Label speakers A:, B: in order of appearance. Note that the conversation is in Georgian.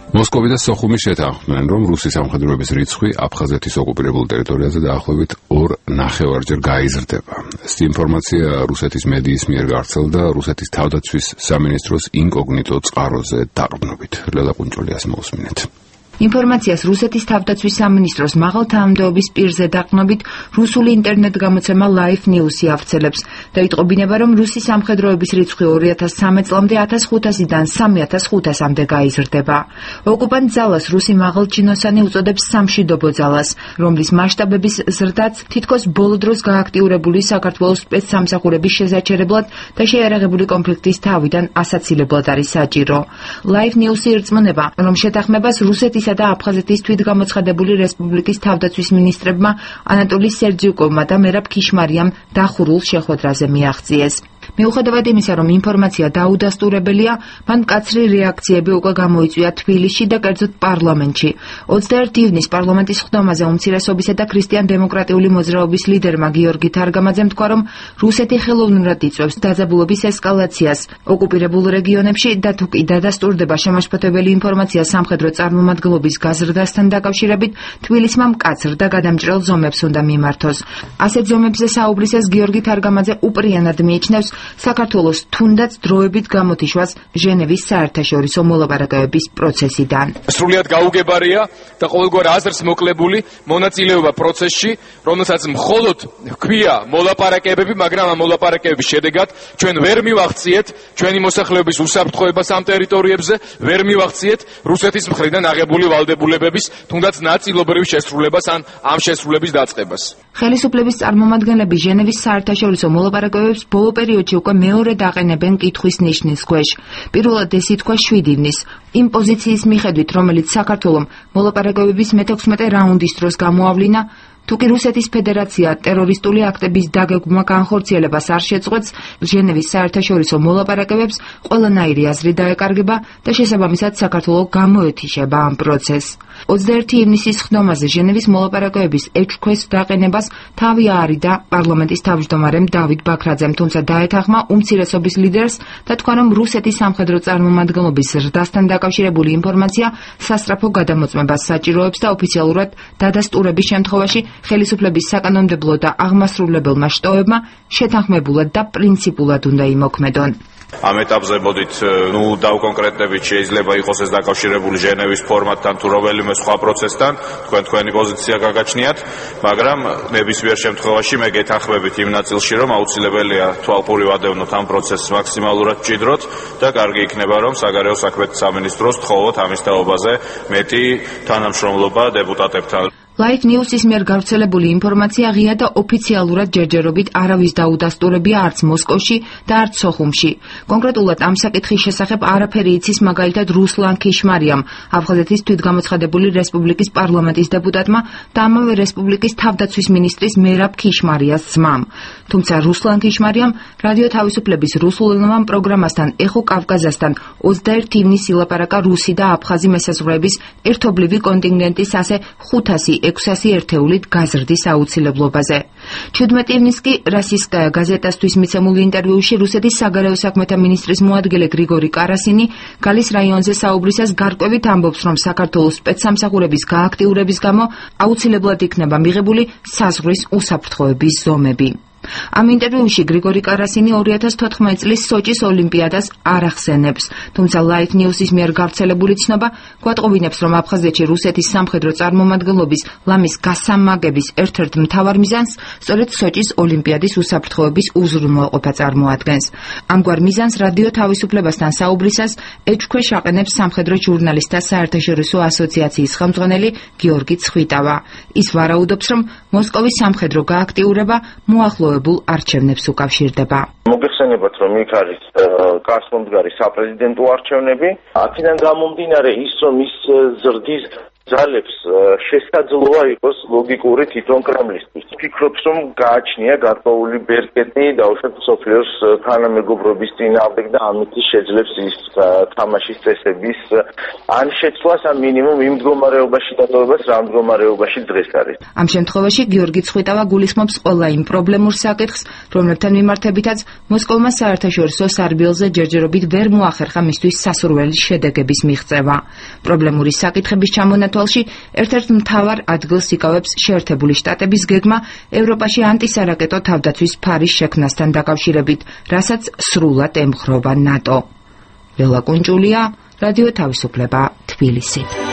A: მოსკოვი და სოხუმი შეთანხმდნენ, რომ რუსი სამხედროების რიცხვი აფხაზეთის ოკუპირებულ ტერიტორიაზე დაახლოებით 2.5-ჯერ გაიზრდება. ეს ინფორმაცია რუსეთის მედიის მიერ გავრცელდა რუსეთის თავდაცვის სამინისტროს ინკოგნიტო წყაროზე დაყრდნობით. ლელა კუნჭოლიას მოусმინეთ.
B: ინფორმაციას რუსეთის თავდაცვის სამინისტროს მაღალ თანამდებობის პირზე დაყრდნობით რუსული ინტერნეტ გამოცემა Live News-ი ავრცელებს. დაიტყობინება, რომ რუსი სამხედროების რიცხვი 2013 წლამდე 1500-დან 3500-მდე გაიზრდება. ოკუპანტ ძალას რუსი მაღალჩინოსანი უწოდებს სამშვიდობო ძალას, რომლის მასშტაბების ზრდაც თითქოს ბოლო დროს გააქტიურებული საქართველოს სპეცსამსახურების შესაჩერებლად და შეიარაღებული კონფლიქტის თავიდან ასაცილებლად არის საჭირო. Live News-ი ირწმუნება, რომ შეთანხმებას რუსეთის და აფხაზეთის თვითგამოცხადებული რესპუბლიკის თავდაცვის მინისტრებმა ანატოლი სერძიუკოვმა და მერაბ ქიშმარიამ დახურულ შეხვედრაზე მიაღწიეს. მიუხედავად იმისა, რომ ინფორმაცია დაუდასტურებელია, მან მკაცრი რეაქციები უკვე გამოიწვია თბილისში და კერძოდ პარლამენტში. 21 ივნის პარლამენტის ხდომაზე უმცირესობისა და ქრისტიან-დემოკრატიული მოძრაობის ლიდერმა გიორგი თარგამაძემ თქვა, რომ რუსეთი ხელოვნურად იწვევს დაძაბულობის ესკალაციას ოკუპირებულ რეგიონებში და თუ კი დადასტურდება შემაშფოთებელი ინფორმაცია სამხედრო წარმომადგენლობის გაზრდასთან დაკავშირებით, თბილისმა მკაცრ და გადამჭრელ ზომებს უნდა მიმართოს. ასეთ ზომებზე საუბრისას გიორგი თარგამაძე უპრიანად მიიჩნევს საქართველოს თუნდაც დროებით გამოთიშვას ჟენევის საერთაშორისო მოლაპარაკებების პროცესიდან.
C: სრულიად გაუგებარია და ყოველგვარ აზრს მოკლებული მონაწილეობა პროცესში, რომელსაც მხოლოდ ჰქვია მოლაპარაკებები, მაგრამ ამ მოლაპარაკებების შედეგად ჩვენ ვერ მივახციეთ ჩვენი მოსახლეობის უსაფრთხოებას ამ ტერიტორიებზე, ვერ მივახციეთ რუსეთის მხრიდან აღებული ვალდებულებების თუნდაც ნაწილობრივ შესრულებას ან ამ შესრულების დაწყებას.
B: ხელისუფლების წარმომადგენლები ჟენევის საერთაშორისო მოლაპარაკებებს ბოლო პერიოდში უკვე მეორედ აყენებენ კითხვის ნიშნის ქვეშ. პირველად ეს ითქვა 7 ივნის. იმ პოზიციის მიხედვით, რომელიც საქართველომ მოლაპარაკებების მე-16 რაუნდის დროს გამოავლინა, თუკი რუსეთის ფედერაცია ტერორისტული აქტების დაგეგმვა განხორციელებას არ შეწყვეტს, ჟენევის საერთაშორისო მოლაპარაკებებს ყველანაირი აზრი დაეკარგება და შესაბამისად საქართველო გამოეთიშება ამ პროცესს. 21 ივნისის ხდომაზე ჟენევის მოლაპარაკებების ეჭვქვეშ დაყენებას თავი აარიდა პარლამენტის თავმჯდომარემ დავით ბაქრაძემ, თუმცა დაეთანხმა უმცირესობის ლიდერს და თქვა, რომ რუსეთის სამხედრო წარმომადგენლობის ზრდასთან დაკავშირებული ინფორმაცია სასწრაფო გადამოწმებას საჭიროებს და ოფიციალურად დადასტურების შემთხვევაში ხელისუფლების საკანონმდებლო და აღმასრულებელმა შტოებმა შეთანხმებულად და პრინციპულად უნდა იმოქმედონ.
D: ამ ეტაპზე მოდით დავკონკრეტებით, შეიძლება იყოს ეს დაკავშირებული ჟენევის ფორმატთან თუ რომელიმე სხვა პროცესთან, თქვენი პოზიცია გაგაჩნიათ, მაგრამ ნებისმიერ შემთხვევაში მე გეთანხმებით იმ ნაწილში, რომ აუცილებელია თვალყური ვადევნოთ ამ პროცესს მაქსიმალურად მჭიდროდ და კარგი იქნება, რომ საგარეო საქმეთა სამინისტროს თხოვოთ ამის თაობაზე მეტი თანამშრომლობა დეპუტატებთან.
B: Live News-ის მიერ გავრცელებული ინფორმაცია ღია და ოფიციალურად ჯერჯერობით არავის დაუდასტურებია არც მოსკოვში და არც სოხუმში. კონკრეტულად ამ საკითხის შესახებ არაფერი იცის მაგალითად რუსლან ქიშმარიამ, აფხაზეთის თვითგამოცხადებული რესპუბლიკის პარლამენტის დეპუტატმა და ამავე რესპუბლიკის თავდაცვის მინისტრის მერაბ ქიშმარიას ძმამ. თუმცა რუსლან ქიშმარიამ რადიო თავისუფლების რუსულენოვან პროგრამასთან ეხო კავკაზასთან 21 ივნისს ილაპარაკა რუსი და აფხაზი მესაზღვრეების ერთობლივი კონტინგენტის ასე 500-600 ერთეულით გაზრდის აუცილებლობაზე. 17 ივნისს კი რასისტკაია გაზეტასთვის მიცემულ ინტერვიუში რუსეთის საგარეო საქმეთა მინისტრის მოადგილე გრიგორი კარასინი გალის რაიონზე საუბრისას გარკვევით ამბობს, რომ საქართველოს სპეცსამსახურების გააქტიურების გამო აუცილებლად იქნება მიღებული საზღვრის უსაფრთხოების ზომები. ამ ინტერვიუში გრიგორი კარასინი 2014 წლის სოჭის ოლიმპიადას არ ახსენებს, თუმცა Live News-ის მიერ გავრცელებული ცნობა გვატყობინებს, რომ აფხაზეთში რუსეთის სამხედრო წარმომადგენლობის ლამის გასამაგების ერთ-ერთ მთავარ მიზანს სწორედ სოჭის ოლიმპიადის უსაფრთხოების უზრუნველყოფა წარმოადგენს. ამგვარ მიზანს რადიო თავისუფლებასთან საუბრისას ეჭვქვეშ აყენებს სამხედრო ჟურნალისტთა საერთაშორისო ასოციაციის ხელმძღვანელი გიორგი ცხვიტავა. ის ვარაუდობს, რომ მოსკოვის სამხედრო გააქტიურება მოახლოებულ არჩევნებს უკავშირდება.
E: მოგეხსენებათ, რომ იქ არის კასმომდგარი საპრეზიდენტო არჩევნები. აქედან გამომდინარე ის, რომ ის ზრდის ძალებს შესაძლოა იყოს ლოგიკური თვითონ კრემლისთვის. ვფიქრობ, რომ გააჩნია გარკვეული ბერკეტი დაუშვათ სოფლიოს თანამეგობრობის წინააღმდეგ და ამით შეძლებს ის თამაშის წესების ან შეცვლას ან მინიმუმ იმ მდგომარეობაში დატოვებას, რა მდგომარეობაში დღეს არის.
B: ამ შემთხვევაში გიორგი ცხვიტავა გულისხმობს ყველა იმ პრობლემურ საკითხს, რომლებთან მიმართებითაც მოსკოვმა საერთაშორისო სარბიელზე ჯერჯერობით ვერ მოახერხა მისთვის სასურველი შედეგების მიღწევა. პრობლემური საკითხების ჩამონათვალში ერთ-ერთ მთავარ ადგილს იკავებს შეერთებული შტატების გეგმა ევროპაში ანტისარაკეტო თავდაცვის ფარის შექმნასთან დაკავშირებით, რასაც სრულად ემხრობა ნატო. ლელა კუნჭულია, რადიო თავისუფლება, თბილისი.